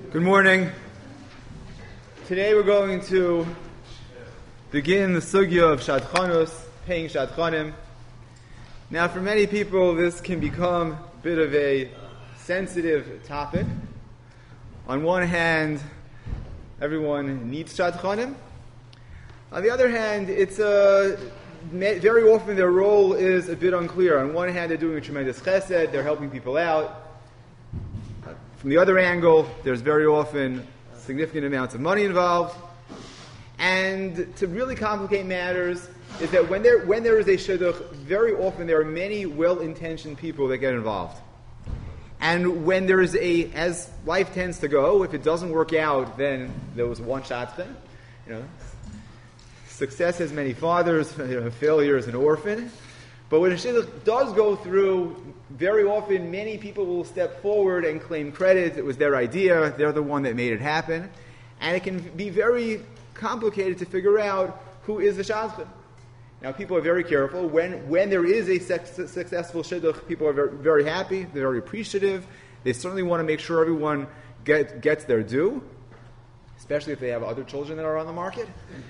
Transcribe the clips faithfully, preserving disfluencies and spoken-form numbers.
Good morning. Today we're going to begin the sugya of shadchanus, paying shadchanim. Now, for many people, this can become a bit of a sensitive topic. On one hand, everyone needs shadchanim. On the other hand, it's a very often their role is a bit unclear. On one hand, they're doing a tremendous chesed, they're helping people out. From the other angle, there's very often significant amounts of money involved. And to really complicate matters is that when there when there is a shidduch, very often there are many well-intentioned people that get involved. And when there is a, as life tends to go, if it doesn't work out, then there was one shot thing. You know, success has many fathers, you know, failure is an orphan. But when a shidduch does go through, very often many people will step forward and claim credit. It was their idea. They're the one that made it happen. And it can be very complicated to figure out who is the shadchan. Now, people are very careful. When when there is a su- successful shidduch, people are very, very happy. They're very appreciative. They certainly want to make sure everyone get, gets their due, especially if they have other children that are on the market.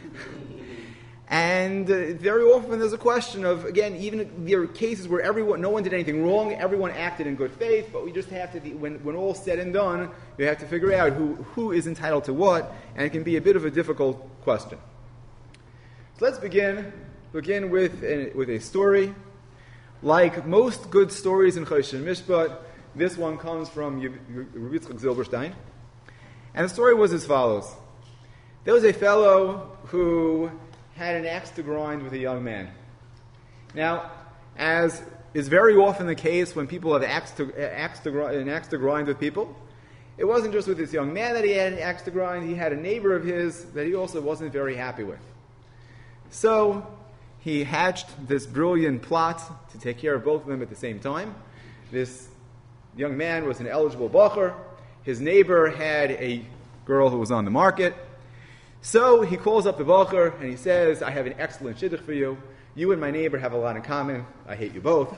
And uh, very often there's a question of, again, even if there are cases where everyone, no one did anything wrong, everyone acted in good faith, but we just have to, when, when all's said and done, you have to figure out who, who is entitled to what, and it can be a bit of a difficult question. So let's begin, begin with a, with a story. Like most good stories in Choshen Mishpat, this one comes from Rabbi Yitzchak Zilberstein. And the story was as follows. There was a fellow who had an axe to grind with a young man. Now, as is very often the case when people have axe to, axe to, an axe to grind with people, it wasn't just with this young man that he had an axe to grind, he had a neighbor of his that he also wasn't very happy with. So, he hatched this brilliant plot to take care of both of them at the same time. This young man was an eligible bacher. His neighbor had a girl who was on the market. So he calls up the bacher and he says, I have an excellent shidduch for you. You and my neighbor have a lot in common. I hate you both.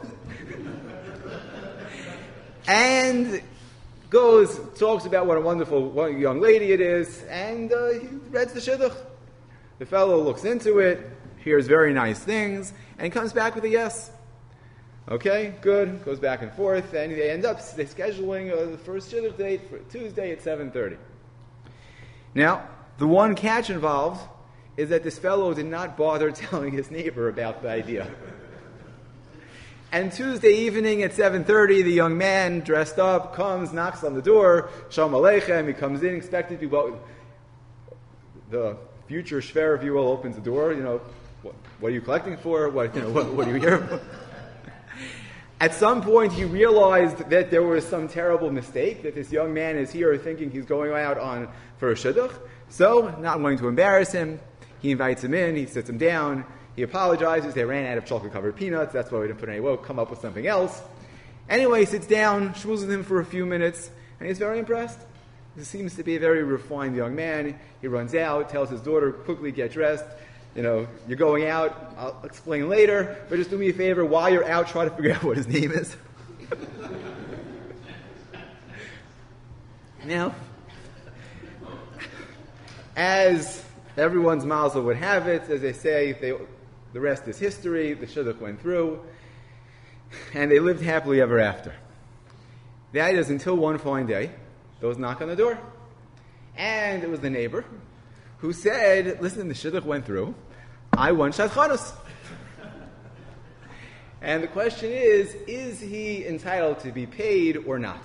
And goes, talks about what a wonderful young lady it is, and uh, he reads the shidduch. The fellow looks into it, hears very nice things, and he comes back with a yes. Okay, good. Goes back and forth, and they end up scheduling uh, the first shidduch date for Tuesday at seven thirty. Now, the one catch involved is that this fellow did not bother telling his neighbor about the idea. And Tuesday evening at seven thirty, the young man, dressed up, comes, knocks on the door, Shalom Aleichem, he comes in, expected to be, well, the future shver, if you will, opens the door, you know, what, what are you collecting for? What, you know, what, what are you here for? At some point, he realized that there was some terrible mistake, that this young man is here thinking he's going out on for a shidduch. So, not wanting to embarrass him, he invites him in, he sits him down, he apologizes, they ran out of chocolate-covered peanuts, that's why we didn't put any, well, come up with something else. Anyway, he sits down, schmoozes with him for a few minutes, and he's very impressed. He seems to be a very refined young man. He runs out, tells his daughter, quickly get dressed. You know, you're going out, I'll explain later, but just do me a favor, while you're out, try to figure out what his name is. Now, as everyone's mazel would have it, as they say, they, the rest is history, the shidduch went through, and they lived happily ever after. That is until one fine day, those knock on the door. And it was the neighbor who said, listen, the shidduch went through, I want shadchanus. And the question is, is he entitled to be paid or not?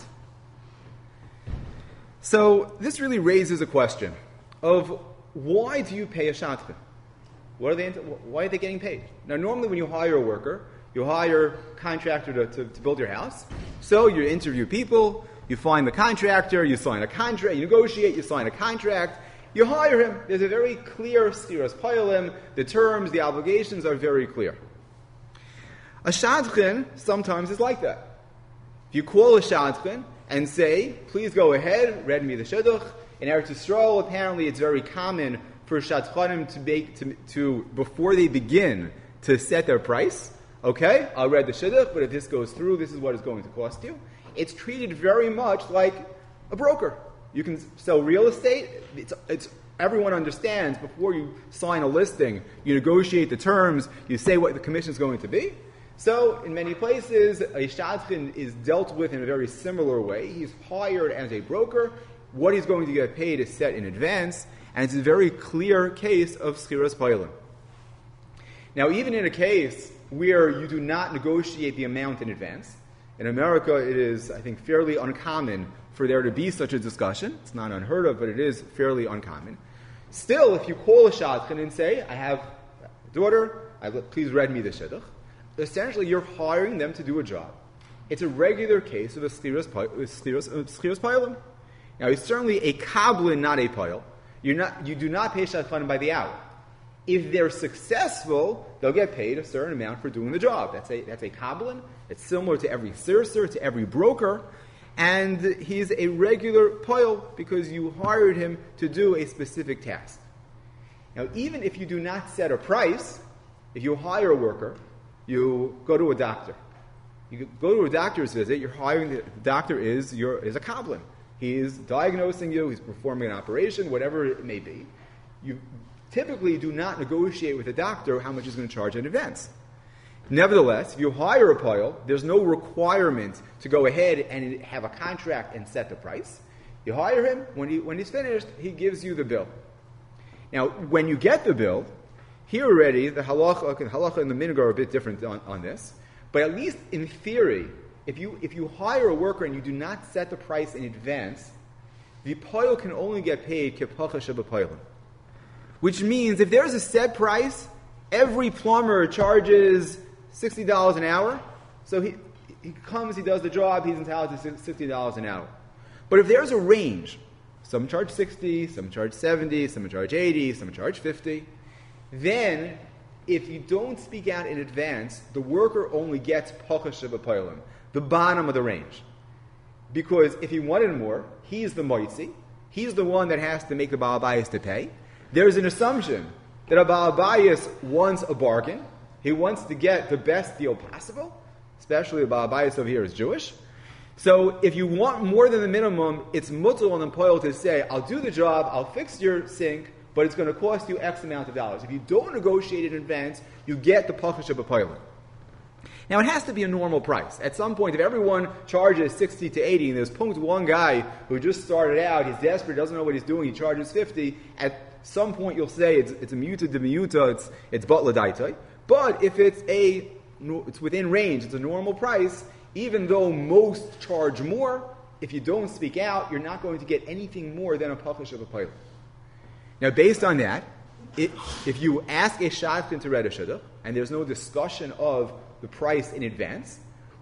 So this really raises a question of why do you pay a shadchan? What are they? Why are they getting paid? Now, normally when you hire a worker, you hire a contractor to, to, to build your house. So you interview people, you find the contractor, you sign a contract, you negotiate, you sign a contract, you hire him. There's a very clear stiras payalim. The terms, the obligations are very clear. A shadchan sometimes is like that. If you call a shadchan and say, please go ahead, read me the shidduch. In Eretz Yisrael, apparently it's very common for shadchanim to make, to, to, before they begin, to set their price. Okay, I'll read the shidduch, but if this goes through, this is what it's going to cost you. It's treated very much like a broker. You can sell real estate. It's, it's everyone understands before you sign a listing, you negotiate the terms, you say what the commission is going to be. So in many places, a shadchan is dealt with in a very similar way. He's hired as a broker. What he's going to get paid is set in advance, and it's a very clear case of schiras paylim. Now, even in a case where you do not negotiate the amount in advance, in America it is, I think, fairly uncommon for there to be such a discussion. It's not unheard of, but it is fairly uncommon. Still, if you call a shadchan and say, I have a daughter, I, please read me the shidduch, essentially you're hiring them to do a job. It's a regular case of a schiras paylim. Now, it's certainly a kablin, not a payil. You're not, you do not pay shadchanim by the hour. If they're successful, they'll get paid a certain amount for doing the job. That's a that's a kablin. It's similar to every sirser, to every broker, and he's a regular payil because you hired him to do a specific task. Now, even if you do not set a price, if you hire a worker, you go to a doctor. You go to a doctor's visit. You're hiring the, the doctor is your is a kablin. He's diagnosing you. He's performing an operation, whatever it may be. You typically do not negotiate with a doctor how much he's going to charge in advance. Nevertheless, if you hire a payil, there's no requirement to go ahead and have a contract and set the price. You hire him, when, he, when he's finished, he gives you the bill. Now, when you get the bill, here already, the halacha, halacha and the minhag are a bit different on, on this, but at least in theory, if you, if you hire a worker and you do not set the price in advance, the payil can only get paid kepacha shebapaylim. Which means if there's a set price, every plumber charges sixty dollars an hour. So he, he comes, he does the job, he's entitled to sixty dollars an hour. But if there's a range, some charge sixty, some charge seventy, some charge eighty, some charge fifty, then if you don't speak out in advance, the worker only gets pacha shebapaylim, the bottom of the range. Because if he wanted more, he's the moitzi, he's the one that has to make the baal bayis to pay. There's an assumption that a baal bayis wants a bargain. He wants to get the best deal possible, especially a baal bayis over here is Jewish. So if you want more than the minimum, it's mutal on the payil to say, I'll do the job, I'll fix your sink, but it's going to cost you X amount of dollars. If you don't negotiate in advance, you get the pacha shebapaylim. Now, it has to be a normal price. At some point, if everyone charges sixty to eighty, and there's punct one guy who just started out, he's desperate, doesn't know what he's doing, he charges fifty, at some point you'll say it's, it's a miuta de miuta, it's, it's batla daitai. But if it's a, it's within range, it's a normal price, even though most charge more, if you don't speak out, you're not going to get anything more than a pacha shebapaylim. Now, based on that, it, if you ask a shadchan to read a shidduch, and there's no discussion of the price in advance,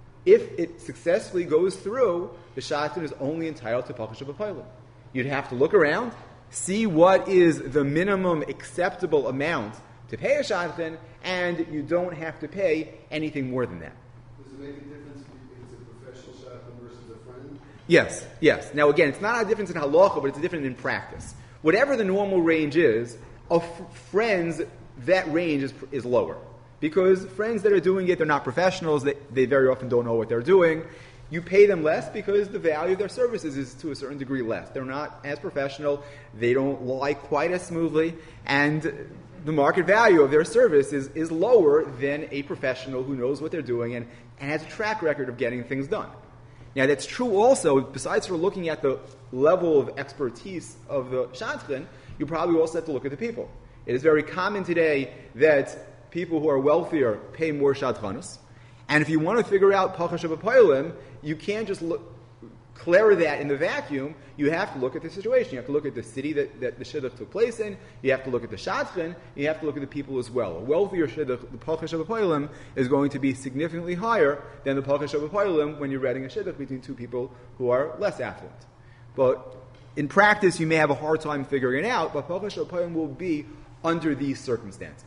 if it successfully goes through, the shadchan is only entitled to pacha shebapaylim. You'd have to look around, see what is the minimum acceptable amount to pay a shadchan, and you don't have to pay anything more than that. Does it make a difference if it's a professional shadchan versus a friend? Yes, yes. Now again, it's not a difference in halacha, but it's a difference in practice. Whatever the normal range is, of friends, that range is, is lower. Because friends that are doing it, they're not professionals, they, they very often don't know what they're doing. You pay them less because the value of their services is to a certain degree less. They're not as professional, they don't lie quite as smoothly, and the market value of their service is, is lower than a professional who knows what they're doing and, and has a track record of getting things done. Now that's true also, besides for looking at the level of expertise of the shadchan, you probably also have to look at the people. It is very common today that people who are wealthier pay more shadchanos. And if you want to figure out pacha shebapaylim, you can't just look, clear that in the vacuum. You have to look at the situation. You have to look at the city that, that the shidduch took place in. You have to look at the shadchan. You have to look at the people as well. A wealthier shidduch, the pacha shebapaylim, is going to be significantly higher than the pacha shebapaylim when you're reading a shidduch between two people who are less affluent. But in practice, you may have a hard time figuring it out, but pacha shebapaylim will be under these circumstances.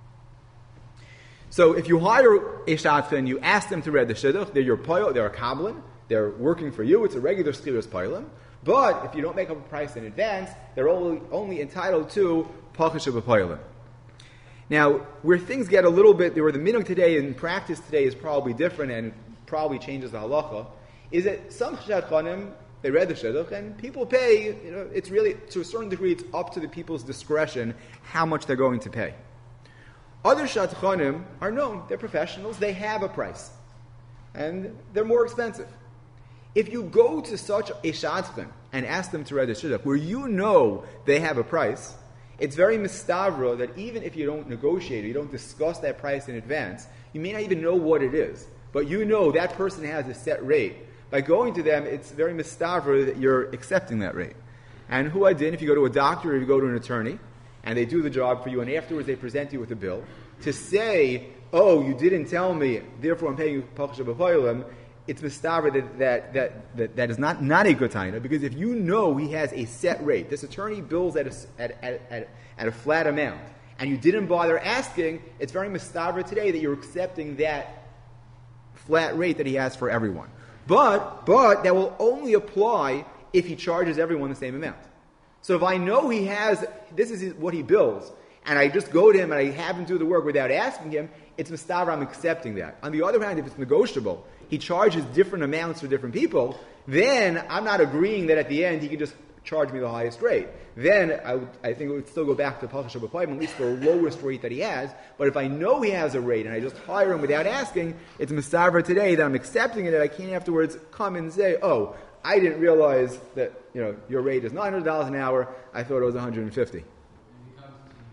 So if you hire a shadchan, you ask them to read the shidduch, they're your payil, they're a kablin, they're working for you, it's a regular schiras paylim. But if you don't make up a price in advance, they're only, only entitled to pacha shebapaylim. Now, where things get a little bit, where the minhag today in practice today is probably different and probably changes the halacha, is that some shadchanim They read the shidduch, and people pay. You know, it's really, to a certain degree, it's up to the people's discretion how much they're going to pay. Other shadchanim are known. They're professionals. They have a price. And they're more expensive. If you go to such a shadchan and ask them to read the shidduch, where you know they have a price, it's very mistavra that even if you don't negotiate or you don't discuss that price in advance, you may not even know what it is. But you know that person has a set rate. By going to them, it's very mistavra that you're accepting that rate. And who I did, if you go to a doctor or you go to an attorney, and they do the job for you, and afterwards they present you with a bill, to say, oh, you didn't tell me, therefore I'm paying you pachasha b'poilim, it's mistavra that that, that, that that is not, not a good taina, because if you know he has a set rate, this attorney bills at a, at, at, at, at a flat amount, and you didn't bother asking, it's very mistavra today that you're accepting that flat rate that he has for everyone. But, but that will only apply if he charges everyone the same amount. So if I know he has, this is what he bills, and I just go to him and I have him do the work without asking him, it's mistavra, I'm accepting that. On the other hand, if it's negotiable, he charges different amounts for different people, then I'm not agreeing that at the end he can just charge me the highest rate. Then I, would, I think it would still go back to pachasha b'poilim, at least the lowest rate that he has. But if I know he has a rate and I just hire him without asking, it's mistavra today that I'm accepting it, and I can't afterwards come and say, oh, I didn't realize that, you know, your rate is nine hundred dollars an hour. I thought it was one hundred fifty dollars.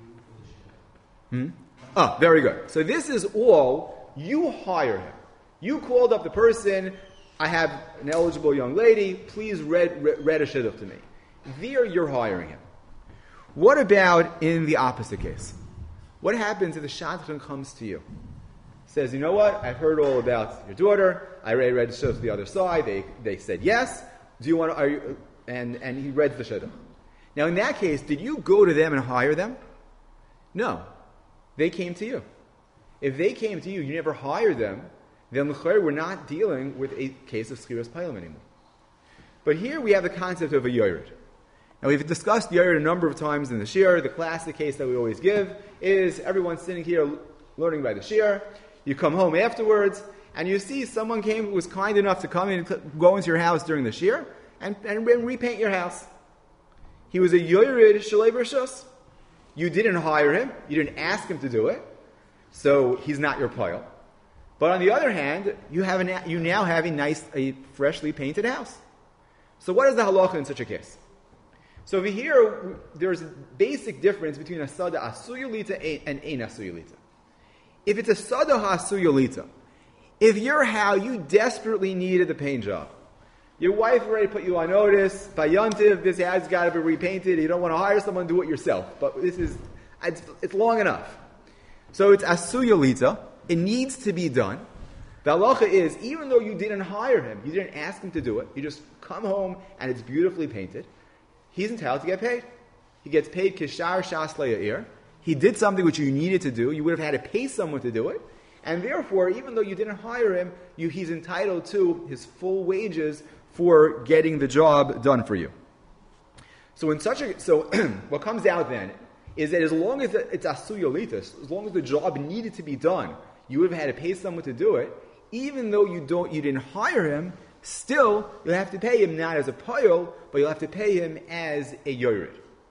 Hmm? Oh, very good. So this is all, you hire him. You called up the person, I have an eligible young lady, please read, read, read a shidduch to me. There you're hiring him. What about in the opposite case? What happens if the shadchan comes to you? Says, you know what, I've heard all about your daughter, I already read the shidduch to the other side, they they said yes, do you want to, are you, and, and he read the shidduch. Now in that case, did you go to them and hire them? No. They came to you. If they came to you, you never hired them, then l'chayr, we're not dealing with a case of schiras paylim anymore. But here we have the concept of a yored. Now we've discussed yored a number of times in the shir. The classic case that we always give is everyone's sitting here learning by the shir. You come home afterwards, and you see someone came who was kind enough to come in and go into your house during the shir and, and repaint your house. He was a yored shalei b'rishos. You didn't hire him. You didn't ask him to do it. So he's not your pile. But on the other hand, you have an, you now have a nice, a freshly painted house. So what is the halacha in such a case? So over here, there's a basic difference between a sada asuyulita and ein asuyulita. If it's a sada asuyulita, if you're how you desperately needed the paint job, your wife already put you on notice, by yontiv, this has got to be repainted, you don't want to hire someone, do it yourself. But this is, it's, it's long enough. So it's asuyulita. It needs to be done. The halacha is, even though you didn't hire him, you didn't ask him to do it, you just come home and it's beautifully painted, he's entitled to get paid. He gets paid kishar shas le'ya'ir. He did something which you needed to do. You would have had to pay someone to do it. And therefore, even though you didn't hire him, you, he's entitled to his full wages for getting the job done for you. So in such a, so what comes out then is that as long as it's asuyolitas, as long as the job needed to be done, you would have had to pay someone to do it. Even though you don't, you didn't hire him, still you'll have to pay him not as a payol, but you'll have to pay him as a yored.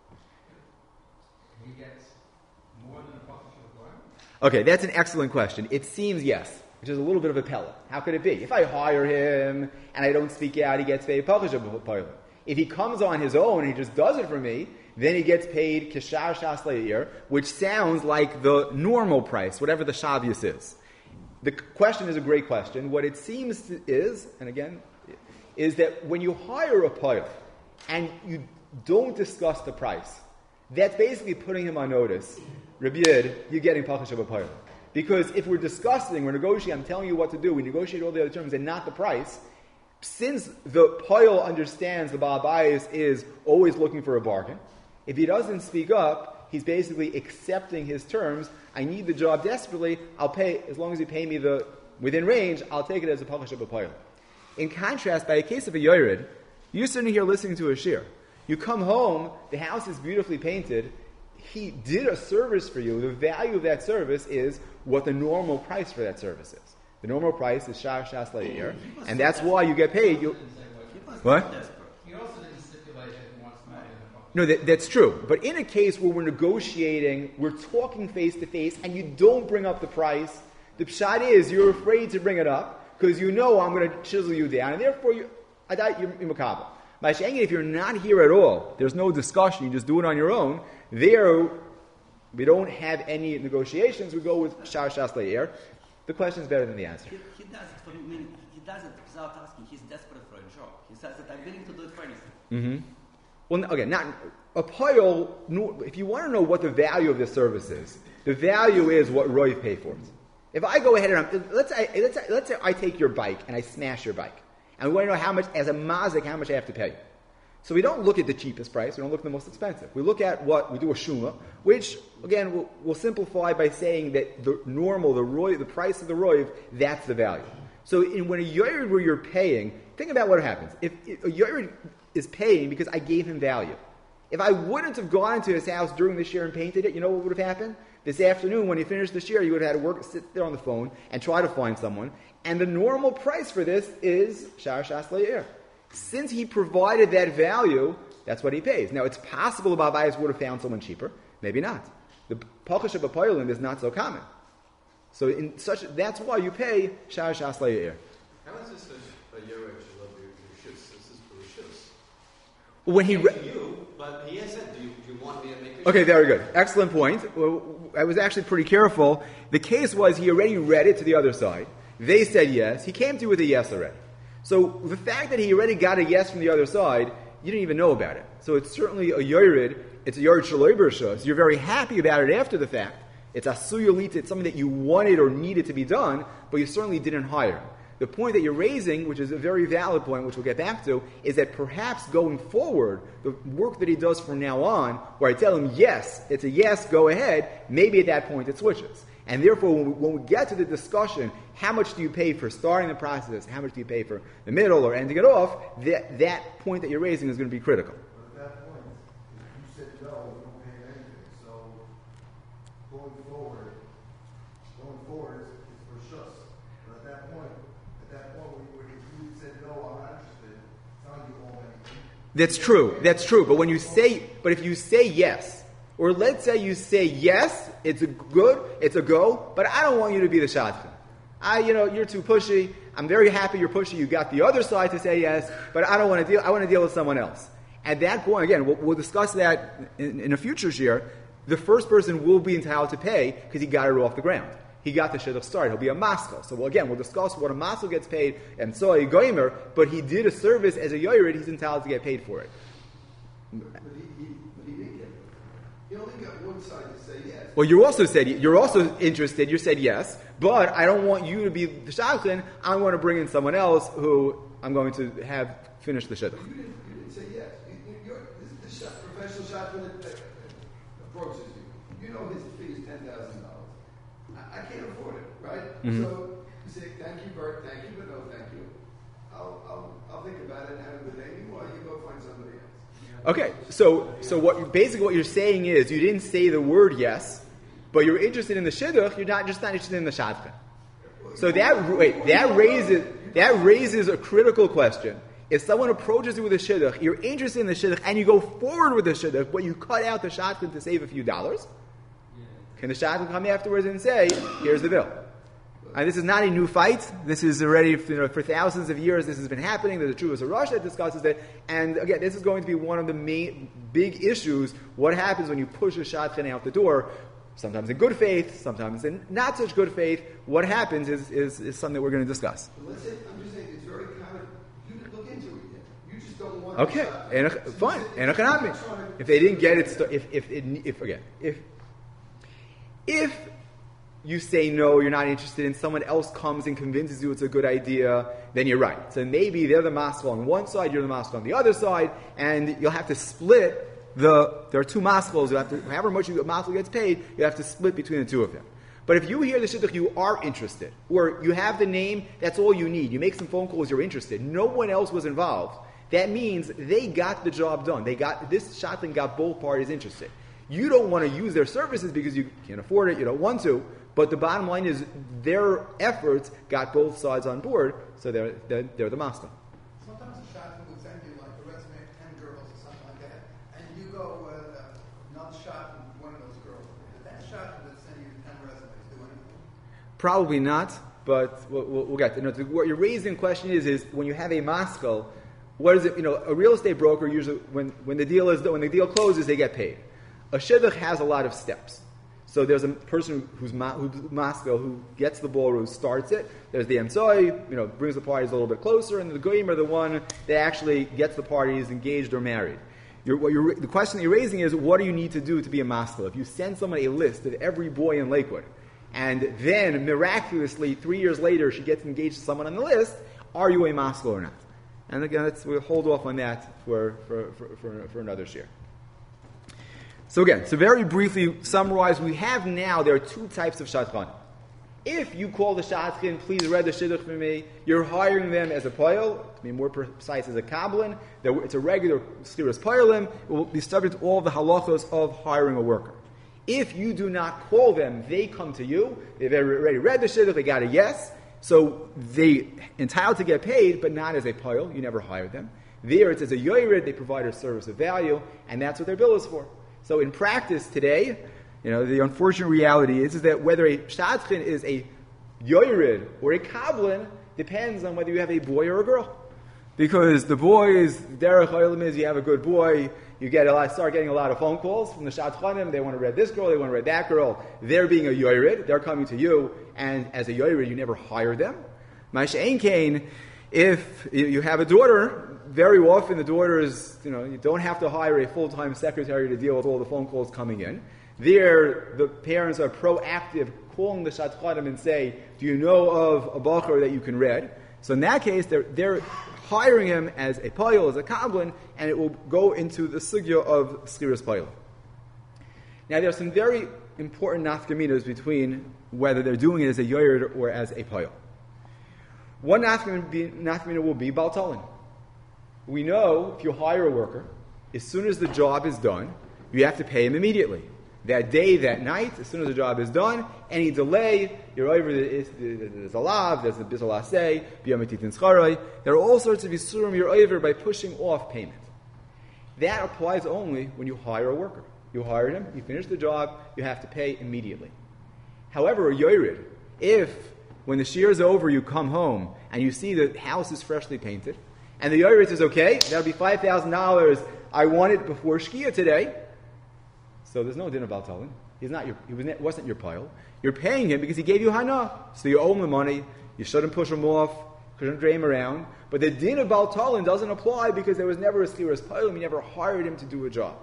He gets more than a pachasha b'poilim? Okay, that's an excellent question. It seems yes, which is a little bit of a pella. How could it be? If I hire him and I don't speak out, he gets paid pachasha b'poilim. If he comes on his own and he just does it for me, then he gets paid kishar shas le'ir, which sounds like the normal price, whatever the shavius is. The question is a great question. What it seems to is, and again, is that when you hire a payil and you don't discuss the price, that's basically putting him on notice. Rabbi Yid, you're getting pachasha b'payil. Because if we're discussing, we're negotiating, I'm telling you what to do, we negotiate all the other terms and not the price, since the payil understands the Baal Bayis is always looking for a bargain, if he doesn't speak up, he's basically accepting his terms. I need the job desperately. I'll pay, as long as you pay me the within range, I'll take it as a pachasha b'payil. In contrast, by a case of a yored, you're sitting here listening to a shir. You come home, the house is beautifully painted, he did a service for you, the value of that service is what the normal price for that service is. The normal price is shar shas le'ir, and that's why you get paid. You, He must what? Be desperate. No, that, that's true. But in a case where we're negotiating, we're talking face to face, and you don't bring up the price, the pshat is you're afraid to bring it up because you know I'm going to chisel you down, and therefore you, I doubt you're makabel. If you're not here at all, there's no discussion, you just do it on your own, there we don't have any negotiations, we go with shar shas le'er. The question is better than the answer. He, he does it for me, he does it without asking, he's desperate for a job. He says that I'm willing to do it for anything. Mm-hmm. Well, okay, not a pile. If you want to know what the value of this service is, the value is what Roy paid for it. If I go ahead and I'm, let's say, let's say, let's say I take your bike and I smash your bike, and we want to know how much, as a mazik, how much I have to pay you. So we don't look at the cheapest price. We don't look at the most expensive. We look at what we do a shuma, which again we'll, we'll simplify by saying that the normal, the roy, the price of the roiv, that's the value. So in, when a yored where you're paying, think about what happens. If, if a yored is paying because I gave him value. If I wouldn't have gone into his house during the year and painted it, you know what would have happened? This afternoon, when he finished the year, you would have had to work, sit there on the phone and try to find someone. And the normal price for this is shar shas le'er. Since he provided that value, that's what he pays. Now, it's possible Babayas would have found someone cheaper. Maybe not. The Pachash of Apoylim is not so common. So in such, that's why you pay shar shas le'er. How is this a, a yored shalom your shus? This is for shus. When he re- you, but he has said, do you, do you want me to make this? Okay, very good. Excellent point. Well, I was actually pretty careful. The case was he already read it to the other side. They said yes. He came to you with a yes already. So the fact that he already got a yes from the other side, you didn't even know about it. So it's certainly a yored. It's a yored shaloiber shus. You're very happy about it after the fact. It's asuyolita. It's something that you wanted or needed to be done, but you certainly didn't hire him. The point that you're raising, which is a very valid point, which we'll get back to, is that perhaps going forward, the work that he does from now on, where I tell him, yes, it's a yes, go ahead, maybe at that point it switches. And therefore, when we, when we get to the discussion, how much do you pay for starting the process, how much do you pay for the middle or ending it off, that, that point that you're raising is going to be critical. But at that point, if you said no, you don't pay anything. So going forward, going forward is, is for shus. But at that point, at that point, when you said no, I'm not interested, it's not you owe anything. That's true. That's true. But when you say, but if you say yes, or let's say you say yes, it's a good, it's a go, but I don't want you to be the shadchan. I, you know, you're too pushy. I'm very happy you're pushy. You got the other side to say yes, but I don't want to deal. I want to deal with someone else. At that point, again, we'll, we'll discuss that in, in a future year. The first person will be entitled to pay because he got it off the ground. He got the shidduch started. He'll be a maskal. So well, again, we'll discuss what a maskal gets paid and so a goimer, but he did a service as a yored. He's entitled to get paid for it. But he, he, but he didn't get it. He only got one side to say yes. Well, you also said you're also interested. You said yes, but I don't want you to be the shadchan. I want to bring in someone else who I'm going to have finish the shidduch. You didn't, you didn't say yes. You, you, you're, this is the shot, professional shotgun that, that approaches you. You know his fee is ten thousand dollars. I, I can't afford it, right? Mm-hmm. So you say, "Thank you, Bert. Thank you, but no, thank you." I'll, I'll, I'll think about it and have a good day. Meanwhile, you go find somebody else. Okay, so so what basically what you're saying is you didn't say the word yes, but you're interested in the shidduch. You're not just not interested in the shadchan. So that wait that raises that raises a critical question. If someone approaches you with a shidduch, you're interested in the shidduch, and you go forward with the shidduch, but you cut out the shadchan to save a few dollars, can the shadchan come afterwards and say, "Here's the bill"? And this is not a new fight. This is already, you know, for thousands of years, this has been happening. There's a Chuvas HaRosh that discusses it. And again, this is going to be one of the main, big issues. What happens when you push a shadchan out the door? Sometimes in good faith, sometimes in not such good faith. What happens is, is, is something that we're going to discuss. But let's say, I'm just saying, it's very common. You didn't look into it yet. You just don't want Okay, and fine. And if they didn't get it, if if if, if again, if if you say no, you're not interested, and someone else comes and convinces you it's a good idea, then you're right. So maybe they're the maskal on one side, you're the maskal on the other side, and you'll have to split the. There are two maskals. You have to, however much you maskal gets paid, you have to split between the two of them. But if you hear the shidduch, you are interested, or you have the name, that's all you need. You make some phone calls, you're interested. No one else was involved. That means they got the job done. They got this shadchan got both parties interested. You don't want to use their services because you can't afford it. You don't want to. But the bottom line is their efforts got both sides on board, so they're they're, they're the master. Sometimes a shadchan would send you like a resume of ten girls or something like that, and you go Probably not, but we'll, we'll, we'll get to it. What you're raising the question is, is when you have a maskal, what is it, you know, a real estate broker usually, when, when the deal is, when the deal closes, they get paid. A shidduch has a lot of steps. So there's a person who's, ma, who's maskal who gets the ball, who starts it. There's the emtsoi, you know, brings the parties a little bit closer, and the goyim are the one that actually gets the parties engaged or married. You're, what you're, the question that you're raising is, what do you need to do to be a maskal? If you send someone a list of every boy in Lakewood, and then miraculously, three years later, she gets engaged to someone on the list, are you a maskal or not? And again, let's, we'll hold off on that for, for, for, for, for another share. So again, so very briefly summarize, we have now, there are two types of shadchan. If you call the shadchan, please read the shidduch for me, you're hiring them as a poyel, to be more precise, as a kablin. It's a regular sliras poyelim. It will be subject to all the halachos of hiring a worker. If you do not call them, they come to you, they've already read the shidduch, they got a yes, so they entitled to get paid, but not as a poyel, you never hired them. There it's as a yoyred, they provide a service of value, and that's what their bill is for. So in practice today, you know, the unfortunate reality is, is that whether a shadchan is a yoyred or a kablin depends on whether you have a boy or a girl. Because the boys, derech olam is you have a good boy, you get a lot, start getting a lot of phone calls from the shadchanim, they want to read this girl, they want to read that girl. They're being a yoyred, they're coming to you, and as a yoyred, you never hire them. Ma'aseh ein kain, if you have a daughter, very often the daughter is, you know, you don't have to hire a full-time secretary to deal with all the phone calls coming in. There, the parents are proactive, calling the shadchanim and say, do you know of a bacher that you can read? So in that case, they're, they're hiring him as a poyel, as a kablin, and it will go into the sugya of sliras poyel. Now there are some very important nafkaminas between whether they're doing it as a yoyed or as a poyel. One nafkamina will be baltalin. We know if you hire a worker, as soon as the job is done, you have to pay him immediately. That day, that night, as soon as the job is done, any delay, you're over the, there's a lav, there's a bisal asay, biyamatitin scharai. There are all sorts of yisurim you're over by pushing off payment. That applies only when you hire a worker. You hired him, you finish the job, you have to pay immediately. However, a yoyred, if when the shear is over, you come home and you see the house is freshly painted, and the yoyred says, okay, that'll be five thousand dollars, I want it before Shkia today. So there's no din of baltalin. He's not your, he wasn't, wasn't your pile. You're paying him because he gave you hana. So you owe him the money. You shouldn't push him off. Shouldn't drag him around. But the din of baltalin doesn't apply because there was never a sliras pile. You never hired him to do a job.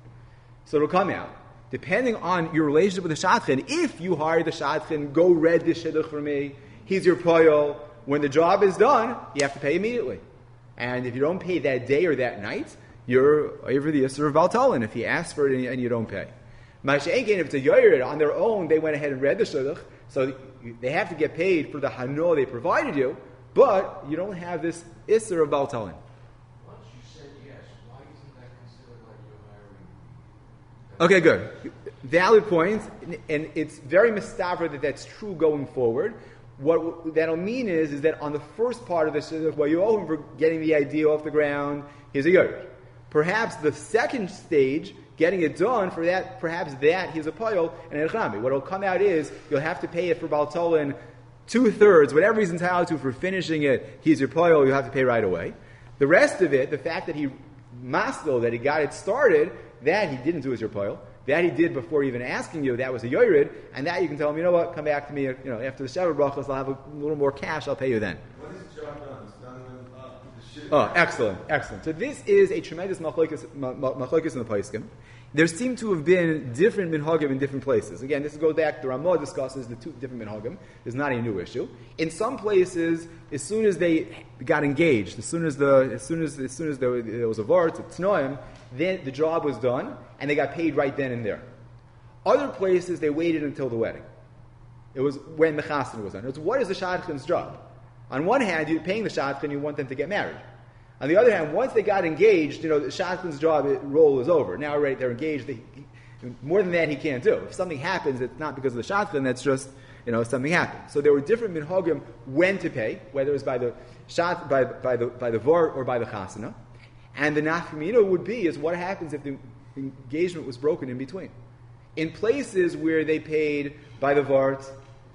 So it'll come out. Depending on your relationship with the shadchan, if you hire the shadchan, go read this shidduch for me. He's your pile. When the job is done, you have to pay immediately. And if you don't pay that day or that night, you're over the Yisur of Baltalin if he asks for it and you, and you don't pay. Ma'aseh ein kain, if it's a yoyred, on their own, they went ahead and read the shidduch, so they have to get paid for the hano they provided you, but you don't have this Yisur of Baltalin. Once you said yes, why isn't that considered like you're hiring? Okay, good. Valid point, and it's very mistaver that that's true going forward. What that'll mean is, is that on the first part of the shidduch, well, you owe him for getting the idea off the ground, he's a yoyred. Perhaps the second stage, getting it done, for that, perhaps that he's a poyel and a chami. What will come out is, you'll have to pay it for baltalin two-thirds, whatever he's entitled to for finishing it, he's your poyel, you have to pay right away. The rest of it, the fact that he maslo, that he got it started, that he didn't do as your poyel, that he did before even asking you, that was a yoyred, and that you can tell him, you know what, come back to me, you know, after the Shabbat brachos, I'll have a little more cash, I'll pay you then. When is the job done? It's done when uh, the shit. Oh, excellent, excellent. So this is a tremendous machlokes in the Paiskim. There seem to have been different minhagim in different places. Again, this goes back, the Ramah discusses the two different minhagim. It's not a new issue. In some places, as soon as they got engaged, as soon as the, as soon as, as soon as there, there was a vart, a tnoim, then the job was done, and they got paid right then and there. Other places, they waited until the wedding. It was when the chassan was done. It's what is the shadchan's job? On one hand, you're paying the shadchan, you want them to get married. On the other hand, once they got engaged, you know, the shadchan's job role is over. Now, right, they're engaged. They, more than that, he can't do. If something happens, it's not because of the shadchan. That's just, you know, something happened. So there were different minhagim when to pay, whether it was by the shad, by by the by the var or by the chasana. And the nafkamina would be is what happens if the engagement was broken in between. In places where they paid by the vart,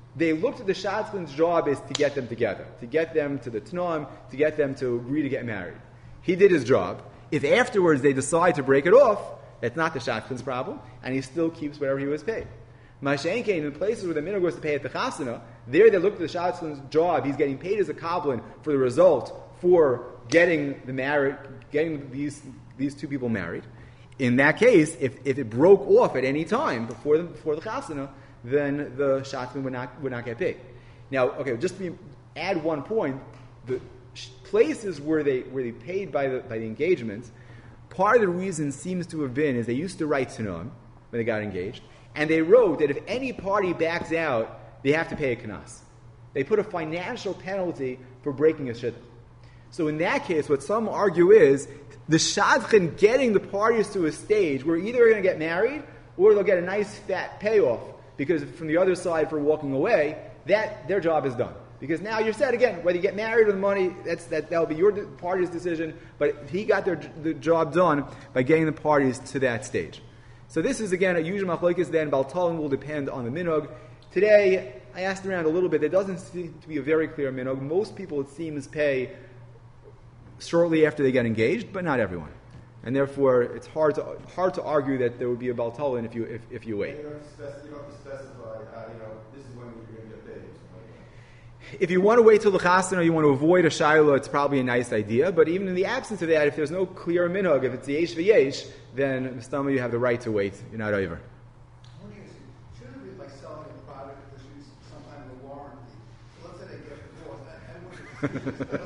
they looked at the shadchan's job is to get them together, to get them to the Tanoim, to get them to agree to get married. He did his job. If afterwards they decide to break it off, that's not the shadchan's problem, and he still keeps whatever he was paid. Mashenke, in places where the minhag was to pay at the chasana, there they looked at the shadchan's job. He's getting paid as a koblin for the result for getting the married, getting these these two people married. In that case, if, if it broke off at any time before the before the chasana, then the shadchan would not would not get paid. Now, okay, just to be, add one point, the sh- places where they where they paid by the by the engagements, part of the reason seems to have been is they used to write Tanam when they got engaged, and they wrote that if any party backs out, they have to pay a kanas. They put a financial penalty for breaking a shidduch. So in that case, what some argue is the shadchan getting the parties to a stage where either they're going to get married or they'll get a nice fat payoff because from the other side for walking away, that their job is done. Because now you're set again, whether you get married or the money, that's, that, that'll be your de- party's decision, but he got their, the job done by getting the parties to that stage. So this is again a usual machlokes, then Baltalin will depend on the minhag. Today, I asked around a little bit, there doesn't seem to be a very clear minhag. Most people, it seems, pay shortly after they get engaged, but not everyone. And therefore, it's hard to hard to argue that there would be a Baltalin if you if, if you wait. You don't have to specify, you don't have to specify uh, you know, this is when you're going to get paid or something like that. If you want to wait till the chasana or you want to avoid a shiloh, it's probably a nice idea. But even in the absence of that, if there's no clear minhag, if it's yesh v'yesh, then Mistama, you have the right to wait. You're not over. What do you see? Shouldn't it be like selling a product that there's some kind of a warranty? So let's say they get divorced.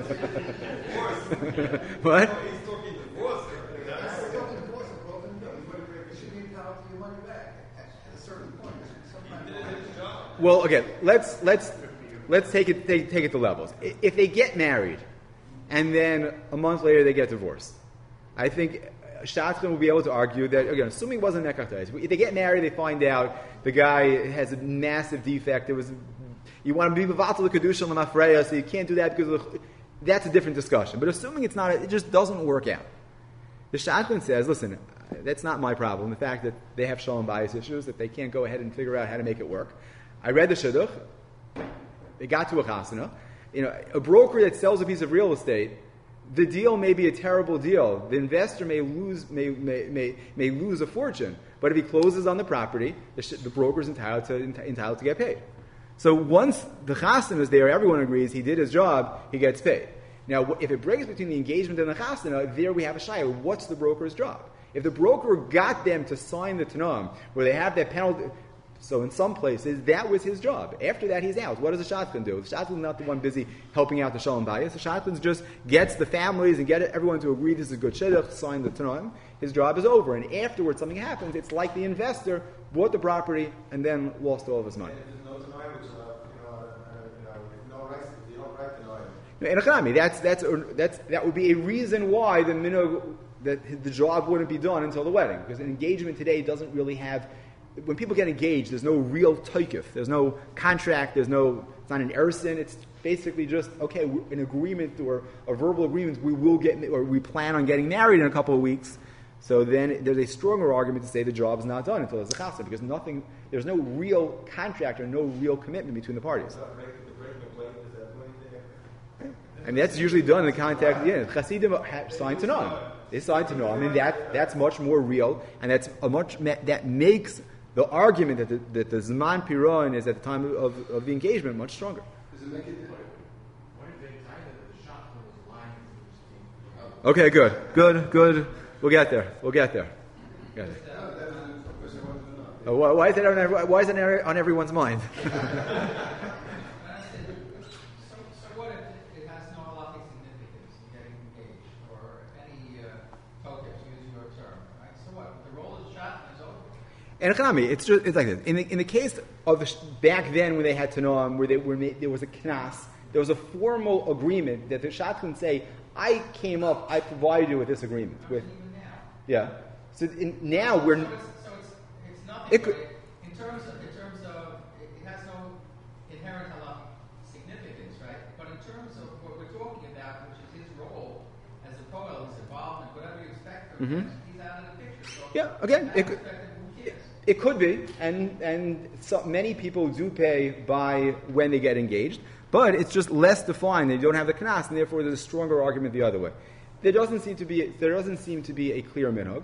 And what? What? He's talking divorce. He's talking divorce. A broken bill. You should be entitled to your money back at a certain point. Some kind of Well, okay, let's let's let's take it take, take it to levels. I- If they get married and then a month later they get divorced, I think shadchan will be able to argue that, again, assuming it wasn't nekach tais, if they get married, they find out the guy has a massive defect. It was you want to be mevatel the kedusha l'mafreya, so you can't do that because of the, that's a different discussion. But assuming it's not, it just doesn't work out. The shadchan says, listen, that's not my problem. The fact that they have shalom bayis issues, that they can't go ahead and figure out how to make it work. I read the shidduch. It got to a chasana. You know, a broker that sells a piece of real estate, the deal may be a terrible deal. The investor may lose may may may, may lose a fortune. But if he closes on the property, the, sh- the broker is entitled to entitled to get paid. So once the chasana is there, everyone agrees he did his job. He gets paid. Now, if it breaks between the engagement and the chasana, there we have a shayla. What's the broker's job? If the broker got them to sign the tanam, where they have that penalty. So in some places, that was his job. After that, he's out. What does the shadchan do? The shadchan is not the one busy helping out the shalom bayis. The shadchan just gets the families and get everyone to agree this is a good shidduch, sign the tanam. His job is over. And afterwards, something happens. It's like the investor bought the property and then lost all of his money. And if there's no denial, which, uh, you know, uh, you know, no rights, you don't right denial. In a chami, that's that's that's that would be a reason why the minhag that the job wouldn't be done until the wedding, because an engagement today doesn't really have. When people get engaged, there's no real toikif. There's no contract. There's no. It's not an ersin. It's basically just okay, an agreement or a verbal agreement. We will get, or we plan on getting married in a couple of weeks. So then there's a stronger argument to say the job is not done until there's a chasna, because nothing. There's no real contract or no real commitment between the parties. I mean, that's usually done in the context. Yeah, Chassidim ha- sign to know. They sign to know. I mean, that that's much more real, and that's a much that makes the argument that the, that the Zman Piron is at the time of, of the engagement much stronger. Does it make it different? What if they tie that the shotgun was lying to Okay, good, good, good. We'll get there. We'll get there. Get there. Oh, why, why is that on every, why is that on everyone's mind? So, so what if it has no halachic significance in getting engaged, or any uh, token, to use your term, right? So what? The role of the shotgun is over. And Chanami, it's just it's like this. In the in the case of the sh- back then when they had Tanam, where they were made, there was a knas, there was a formal agreement that the shotgun say, I came up, I provided you with this agreement. With Even now. yeah. So in, now we're. So it's, so it's, it's nothing. It could- but in terms of in terms of it, it has no inherent halachic significance, right? But in terms of what we're talking about, which is his role as a poel, his involvement, whatever you expect from Mhm. him, he's out of the picture. So Yeah, again, from it that could- perspective, who cares? It could be, and and so many people do pay by when they get engaged, but it's just less defined. They don't have the knas, and therefore there's a stronger argument the other way. There doesn't seem to be there doesn't seem to be a clear minhag.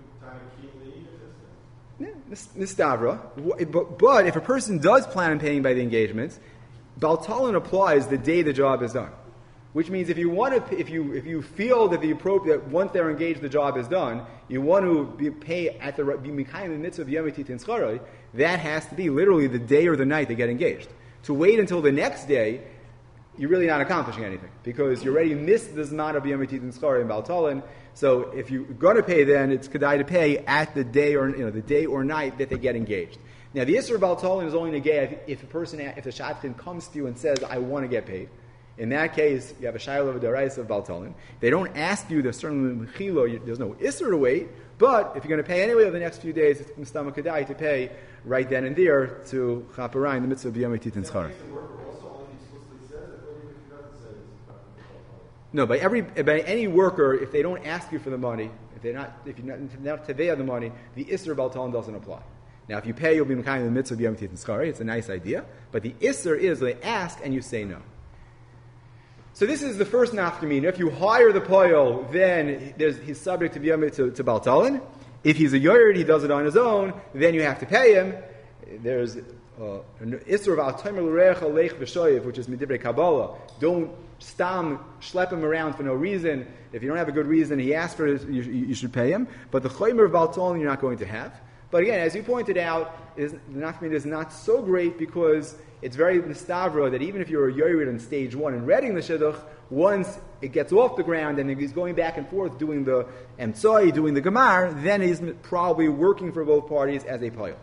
Yeah, Mistavra. But, but if a person does plan on paying by the engagement, Baltalin applies the day the job is done. Which means if you want to, if you if you feel that the appropriate once they're engaged the job is done, you want to be, pay at the be mikayim the mitzvah of Yom Titin Tzcharai, that has to be literally the day or the night they get engaged. To wait until the next day, you're really not accomplishing anything because you already missed the zman of Yom Titin Tzcharai and Baltalin. So if you're going to pay, then it's kedai to pay at the day or you know the day or night that they get engaged. Now the Isser Baltalin is only negay if, if a person if the shadchan comes to you and says I want to get paid. In that case, you have a shayla of deraisa of Baltalin. They don't ask you, there's certainly mechilo, there's no Isser to wait, but if you're going to pay anyway over the next few days, it's mistama kedai to pay right then and there to chaparayim the mitzvah of Yom Titin Tzcharai. No, by every by any worker, if they don't ask you for the money, if they're not if you're not, not tevei the money, the Isser Baltalin doesn't apply. Now, if you pay, you'll be kind of the mitzvah of Yom Titin Tzcharai. It's a nice idea, but the Isser is they ask and you say no. So this is the first nafkamina. If you hire the poyol, then there's, he's subject to Yom to, to Baltalin. If he's a yored, he does it on his own. Then you have to pay him. There's uh, an Isser of Al Tomer L'Recha Leich V'Shoyev, which is Midivrei Kabbalah. Don't stam schlep him around for no reason. If you don't have a good reason, he asks for it, you, you should pay him. But the Chomer of Baltalin you're not going to have. But again, as you pointed out, is, the nafkamina is not so great because it's very mistavra that even if you're a yored on stage one and reading the shidduch, once it gets off the ground and he's going back and forth doing the emtsoi, doing the gemar, then he's probably working for both parties as a payil.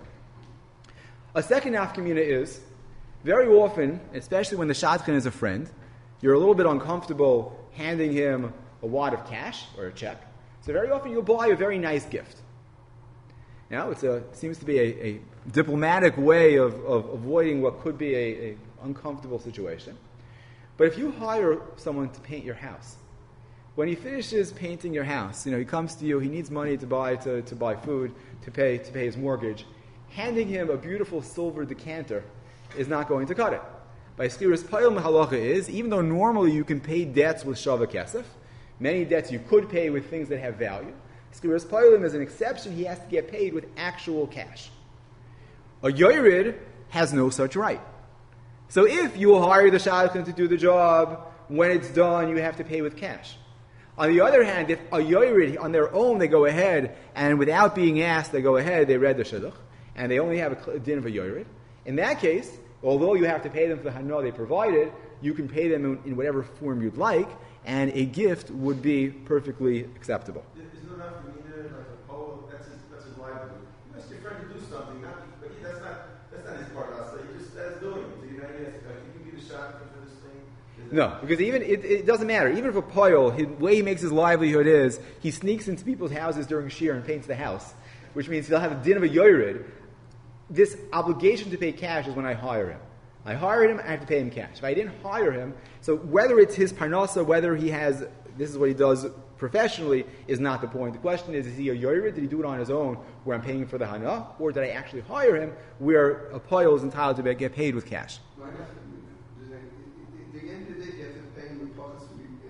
A second nafkamina is, very often, especially when the shadchan is a friend, you're a little bit uncomfortable handing him a wad of cash or a check. So very often you'll buy a very nice gift. Now, it seems to be a, a diplomatic way of, of avoiding what could be a, a uncomfortable situation. But if you hire someone to paint your house, when he finishes painting your house, you know, he comes to you, he needs money to buy to, to buy food, to pay to pay his mortgage, handing him a beautiful silver decanter is not going to cut it. By Skiras Payil Mahalacha is, even though normally you can pay debts with Shava Kesef, many debts you could pay with things that have value. Skiras Payil is an exception, he has to get paid with actual cash. A yored has no such right. So if you hire the shadchan to do the job, when it's done, you have to pay with cash. On the other hand, if a yored, on their own, they go ahead, and without being asked, they go ahead, they read the shidduch, and they only have a din of a yored, in that case, although you have to pay them for the hana they provided, you can pay them in, in whatever form you'd like, and a gift would be perfectly acceptable. Is there enough to mean like a poem? That's his, that's his livelihood. You ask your friend to do something, not, but he, that's not that's not his part. I'll say he just that's doing it. So you know, he has to, like, you can be the shot for this thing. Is No, because even it, it doesn't matter. Even if a poyol, the way he makes his livelihood is he sneaks into people's houses during Shir and paints the house, which means he'll have a din of a yored. This obligation to pay cash is when I hire him. I hired him, I have to pay him cash. If I didn't hire him, so whether it's his parnasa, whether he has, this is what he does professionally, is not the point. The question is, is he a yored? Did he do it on his own, where I'm paying for the hana? Or did I actually hire him, where a poyol is entitled to get paid with cash? Why not? The end of the day, you have to pay with pachas.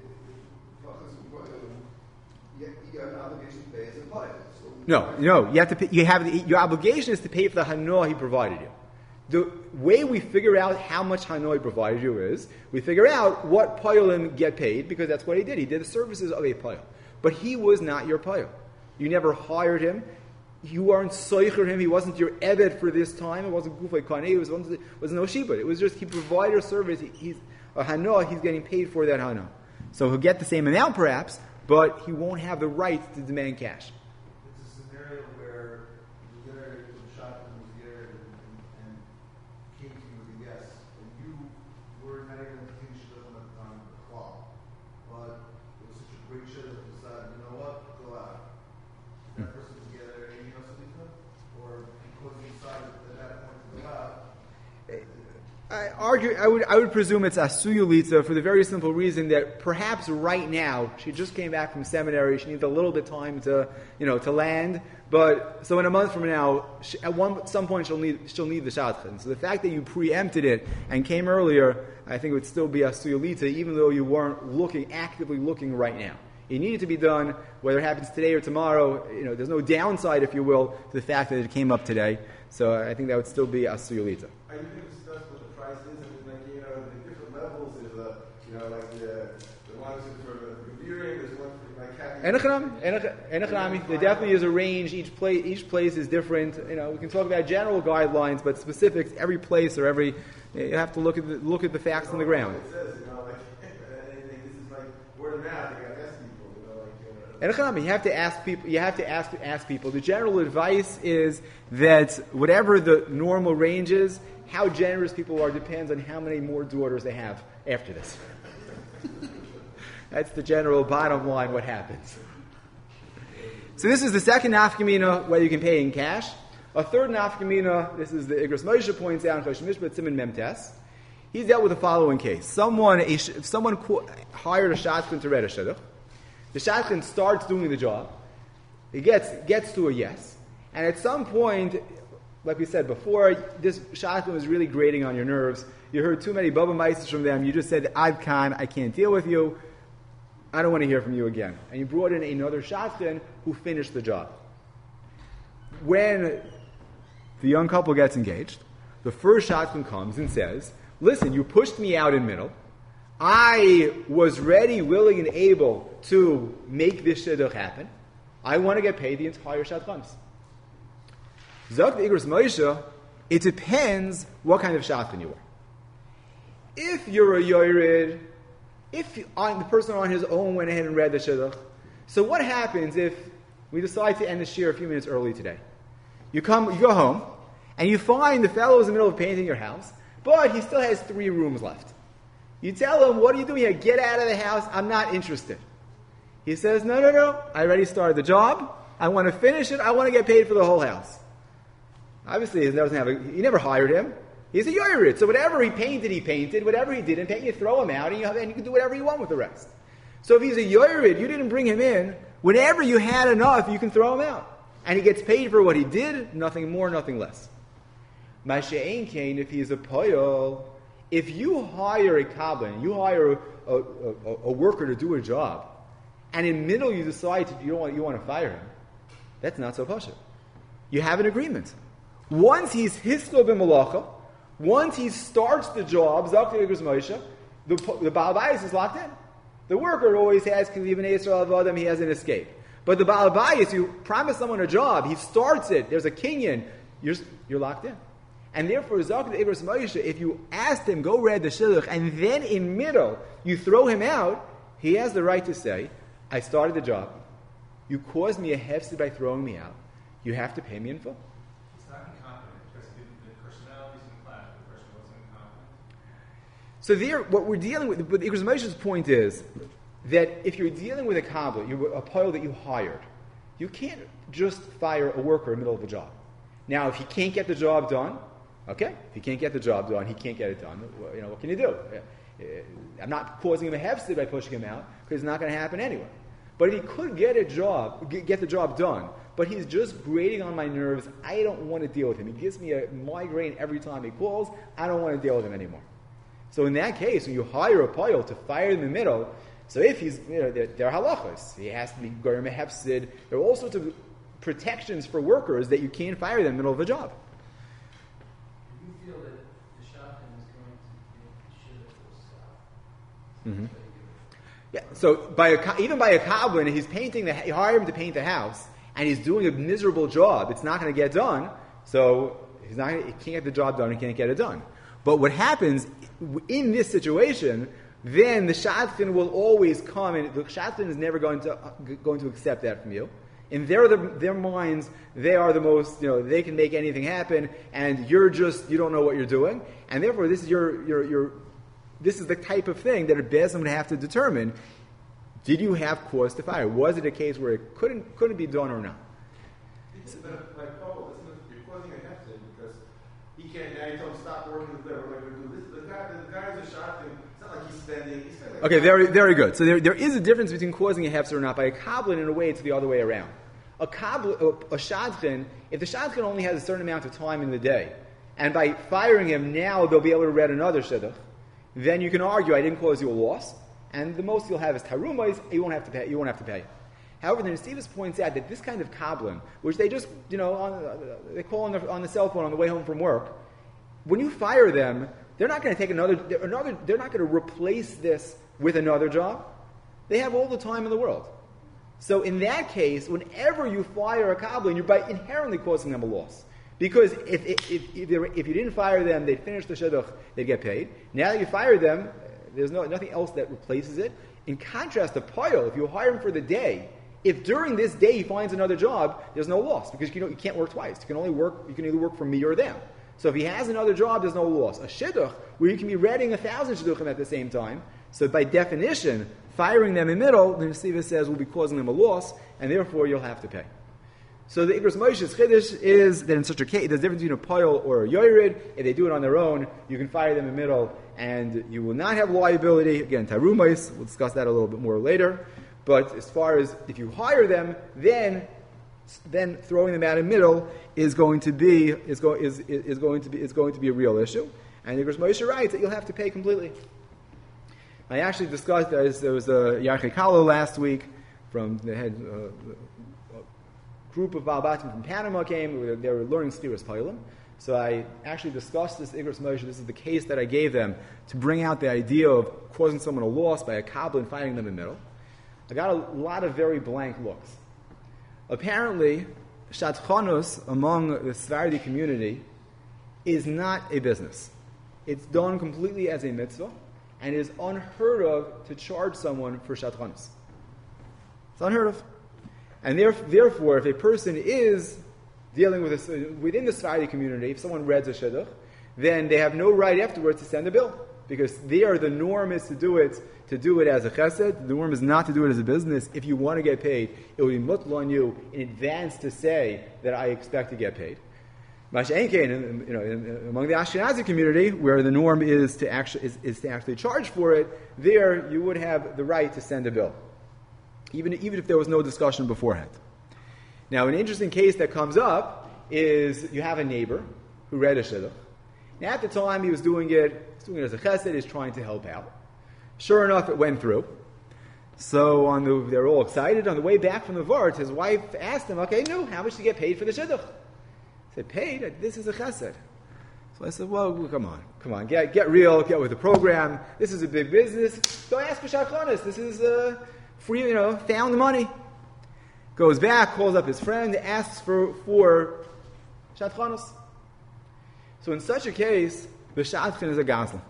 You have an obligation to pay as a poyol. No, no. You have to pay, you have the, your obligation is to pay for the hana he provided you. The way we figure out how much hana he provided you is we figure out what poyolim get paid because that's what he did. He did the services of a poyol, but he was not your poyol. You never hired him. You weren't soicher him. He wasn't your eved for this time. It wasn't gufay kaneh. It was wasn't was no shibud. It was just he provided a service. He, he's a hana. He's getting paid for that hana. So he'll get the same amount perhaps, but he won't have the right to demand cash. It's a scenario where the yored was shot and was yored and came to you with a yes, and you were not even to finish it on the time of the clock, but it was such a great shit that you decided, you know what, go out. That person was together, anything else to do, or because you decided at that point to go out. I, argue, I would, I would presume it's asuyulita for the very simple reason that perhaps right now she just came back from seminary. She needs a little bit of time to, you know, to land. But so in a month from now, she, at one some point she'll need she'll need the shadchan. So the fact that you preempted it and came earlier, I think it would still be asuyulita, even though you weren't looking actively looking right now. It needed to be done, whether it happens today or tomorrow. You know, there's no downside, if you will, to the fact that it came up today. So I think that would still be asuyulita. Are you going to discuss what the price is? I mean, like, you know, the different levels. There's a, you know, like the, the ones for the viewing, there's one for like having... Enochanami, there definitely is a range. Each place, each place is different. You know, we can talk about general guidelines, but specifics, every place or every, you have to look at the, look at the facts on the ground. It says, you know, like, this is like word of mouth. You got to ask people, you know, like... Uh, Enochanami, you have to ask people, you have to ask, ask people. The general advice is that whatever the normal range is, how generous people are depends on how many more daughters they have after this. That's the general bottom line, what happens. So this is the second nafkamina, whether you can pay in cash. A third nafkamina, this is the Igros Moshe points out in Chosh Mishpat Siman Memtes. He's dealt with the following case. Someone, a, if someone hired a shadchan to read a shidduch. The shadchan starts doing the job. He gets, gets to a yes. And at some point, like we said before, this shadchan was really grating on your nerves. You heard too many baba maises from them. You just said, Ad Khan, I can't deal with you. I don't want to hear from you again. And you brought in another shadchan who finished the job. When the young couple gets engaged, the first shadchan comes and says, listen, you pushed me out in middle. I was ready, willing, and able to make this shidduch happen. I want to get paid the entire shadchans. Zok the Igros Moshe, it depends what kind of shadchan you are. If you're a yored, if you, on, the person on his own went ahead and read the shidduch, so what happens if we decide to end the shir a few minutes early today? You come, you go home, and you find the fellow's in the middle of painting your house, but he still has three rooms left. You tell him, what are you doing here? Get out of the house. I'm not interested. He says, no, no, no. I already started the job. I want to finish it. I want to get paid for the whole house. Obviously, he doesn't have a, he never hired him. He's a yored. So whatever he painted, he painted. Whatever he didn't paint, you throw him out, and you, have, and you can do whatever you want with the rest. So if he's a yored, you didn't bring him in. Whenever you had enough, you can throw him out. And he gets paid for what he did, nothing more, nothing less. Masha'ein Kain, if he's a poyol, if you hire a kabbalah, you hire a, a, a, a worker to do a job, and in the middle you decide to, you, don't want, you want to fire him, that's not so pashut. You have an agreement. Once he's hiskol b'malacha, once he starts the job, Zok Igros Moshe, the, the Baal Bayis is locked in. The worker always has, because even Yisrael Avodim, he has an escape. But the Baal Bayis, you promise someone a job, he starts it, there's a kinyan, you're, you're locked in. And therefore, Zok the Igros Moshe, if you asked him, go read the shidduch, and then in middle, you throw him out, he has the right to say, I started the job, you caused me a hefsed by throwing me out, you have to pay me in full. It's not incompetent, because the, the personalities in class, the person wasn't incompetent. So there, what we're dealing with, but Igros Moshe's point is, that if you're dealing with a kabbalah, you're a poil that you hired, you can't just fire a worker in the middle of a job. Now, if he can't get the job done, okay, if he can't get the job done, he can't get it done. Well, you know, what can you do? I'm not causing him a hefsed by pushing him out, because it's not going to happen anyway. But if he could get a job, get the job done, but he's just grating on my nerves, I don't want to deal with him. He gives me a migraine every time he calls, I don't want to deal with him anymore. So in that case, when you hire a poil to fire in the middle, so if he's, you know, there, there are halachos, he has to be gorim a hefsed. There are all sorts of protections for workers that you can't fire them in the middle of a job. You feel that the shadchan is going to make the shidduch will stop. Mm-hmm. Yeah. So by a, even by a kabbalah, he's painting the, you hire him to paint the house, and he's doing a miserable job. It's not going to get done. So he's not. He can't get the job done. He can't get it done. But what happens in this situation? Then the shadchan will always come, and the shadchan is never going to uh, going to accept that from you. In their their minds, they are the most, you know, they can make anything happen, and you're just, you don't know what you're doing, and therefore this is your your your this is the type of thing that a Beis Din would have to determine: did you have cause to fire? Was it a case where it couldn't couldn't be done or not? But like, oh, listen, you're causing a hefsed because he can't. Now you tell him stop working. Whatever. Like, this the guy spending, he's spending like Okay, very, very good. So there, there is a difference between causing a hefzer or not. By a kablin, in a way, it's the other way around. A kablin, a shadchan, if the shadchan only has a certain amount of time in the day, and by firing him, now they'll be able to read another shidduch, then you can argue, I didn't cause you a loss, and the most you'll have is tarumais, you won't have to pay, you won't have to pay. However, the Nesivis points out that this kind of kablin, which they just, you know, on, uh, they call on the, on the cell phone on the way home from work, when you fire them, they're not going to take another, they're, another, they're not going to replace this with another job. They have all the time in the world. So in that case, whenever you fire a kablin, you're by inherently causing them a loss. Because if, if, if, if, were, if you didn't fire them, they'd finish the shidduch, they'd get paid. Now that you fire them, there's no, nothing else that replaces it. In contrast to Payal, if you hire him for the day, if during this day he finds another job, there's no loss because you know you can't work twice. You can only work. You can either work for me or them. So if he has another job, there's no loss. A shidduch where you can be reading a thousand shidduchim at the same time. So by definition, firing them in the middle, the Nesiva says will be causing them a loss, and therefore you'll have to pay. So the Igros Moshe's chiddush is that in such a case, there's a difference between a Payal or a Yored. If they do it on their own, you can fire them in the middle, and you will not have liability. Again, Tarumais, we'll discuss that a little bit more later. But as far as if you hire them, then then throwing them out in the middle is going to be is, go, is, is going to be is going to be a real issue. And the Igros Moshe writes that you'll have to pay completely. I actually discussed there was, there was a Yarchei Kalo last week from the head uh, a group of Balbatim from Panama came. They were learning Stiras Pailim. So I actually discussed this Igros Moshe. This is the case that I gave them to bring out the idea of causing someone a loss by a kabbalah and fighting them in the middle. I got a lot of very blank looks. Apparently, Shadchanus among the Sephardi community is not a business. It's done completely as a mitzvah, and it is unheard of to charge someone for Shadchanus. It's unheard of. And therefore, if a person is dealing with a, within the Sephardi community, if someone reads a shidduch, then they have no right afterwards to send a bill. Because there, the norm is to do it to do it as a chesed. The norm is not to do it as a business. If you want to get paid, it will be mutl on you in advance to say that I expect to get paid. Masha'enkein, you know, in, among the Ashkenazi community, where the norm is to actually is, is to actually charge for it, there you would have the right to send a bill, even even if there was no discussion beforehand. Now, an interesting case that comes up is you have a neighbor who read a shidduch. Now, at the time he was doing it, he's doing it as a chesed, he's trying to help out. Sure enough, it went through. So on the, they're all excited. On the way back from the Vart, his wife asked him, okay, no, how much do you get paid for the shidduch? He said, paid? This is a chesed. So I said, well, come on, come on, get get real, get with the program. This is a big business. Don't ask for shadchanos. This is uh, free, you know, found money. Goes back, calls up his friend, asks for, for shadchanos. So in such a case, the shadchan is a gazlan.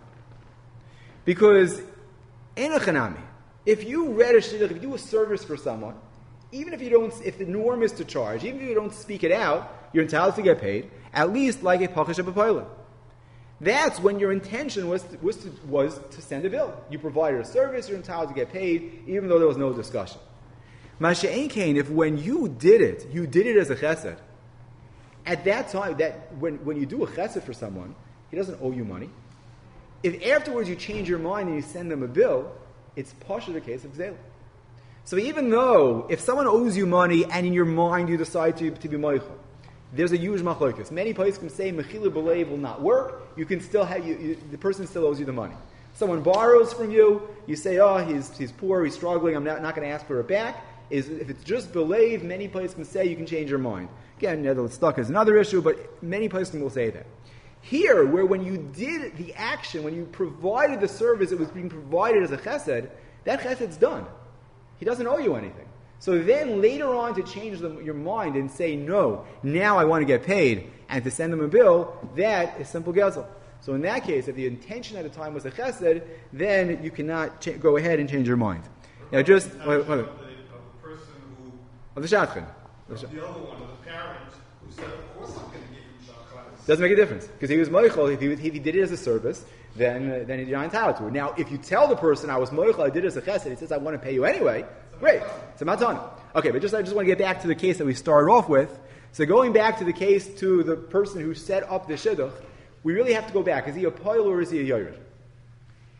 Because enochanami, if you read a shidduch, if you do a service for someone, even if you don't, if the norm is to charge, even if you don't speak it out, you're entitled to get paid, at least like a pachash of a pilot. That's when your intention was to, was to, was to send a bill. You provided a service, you're entitled to get paid, even though there was no discussion. Masha'en kain, if when you did it, you did it as a chesed, at that time, that when, when you do a chesed for someone, he doesn't owe you money. If afterwards you change your mind and you send them a bill, it's partially the case of Gzela. So even though, if someone owes you money and in your mind you decide to, to be Meichel, there's a huge machlokes. Many places can say Mechila B'Leiv will not work, you can still have, you, you, the person still owes you the money. Someone borrows from you, you say, oh, he's, he's poor, he's struggling, I'm not, not going to ask for it back. Is If it's just B'Leiv, many places can say you can change your mind. Again, you know, the stuck is another issue, but many places will say that. Here, where when you did the action, when you provided the service, it was being provided as a chesed, that chesed's done. He doesn't owe you anything. So then later on to change the, your mind and say, no, now I want to get paid, and to send them a bill, that is simple gezel. So in that case, if the intention at the time was a chesed, then you cannot cha- go ahead and change your mind. Now just... Wait, wait, wait. Of the person who... Of the shadchan. The other one, of the parent, who said, of course I'm going to give you shadchan. Doesn't make a difference. Because he was moichel, if he, if he did it as a service, then uh, then he's not entitled to it. Now, if you tell the person, I was moichel, I did it as a chesed, he says, I want to pay you anyway, great. It's a matana. Okay, but just I just want to get back to the case that we started off with. So going back to the case to the person who set up the shidduch, we really have to go back. Is he a poil or is he a yored?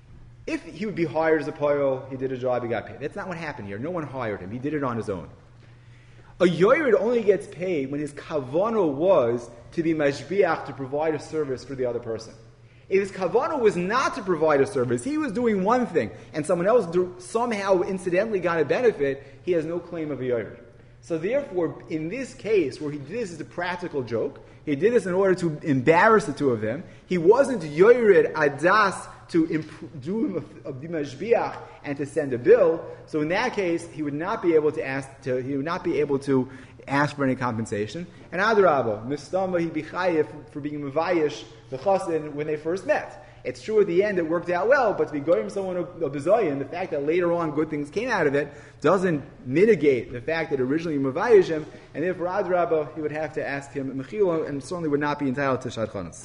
If he would be hired as a poil, he did a job, he got paid. That's not what happened here. No one hired him. He did it on his own. A yored only gets paid when his kavanah was to be mashbiach, to provide a service for the other person. If his kavanah was not to provide a service, he was doing one thing, and someone else do, somehow incidentally got a benefit, he has no claim of a yored. So therefore, in this case, where he did this as a practical joke, he did this in order to embarrass the two of them, he wasn't yored adas to imp- do a mashbiach and to send a bill. So in that case, he would not be able to ask to he would not be able to ask for any compensation. And adrabah, mistama he'd be chayiv for being mavayish the chassid when they first met. It's true at the end it worked out well, but to be goyim someone a bezoyin, the fact that later on good things came out of it doesn't mitigate the fact that originally you mavayish him, and therefore adrabah, he would have to ask him mechila, and certainly would not be entitled to shadchanos.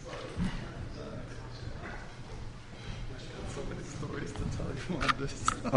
So many stories to tell you on this.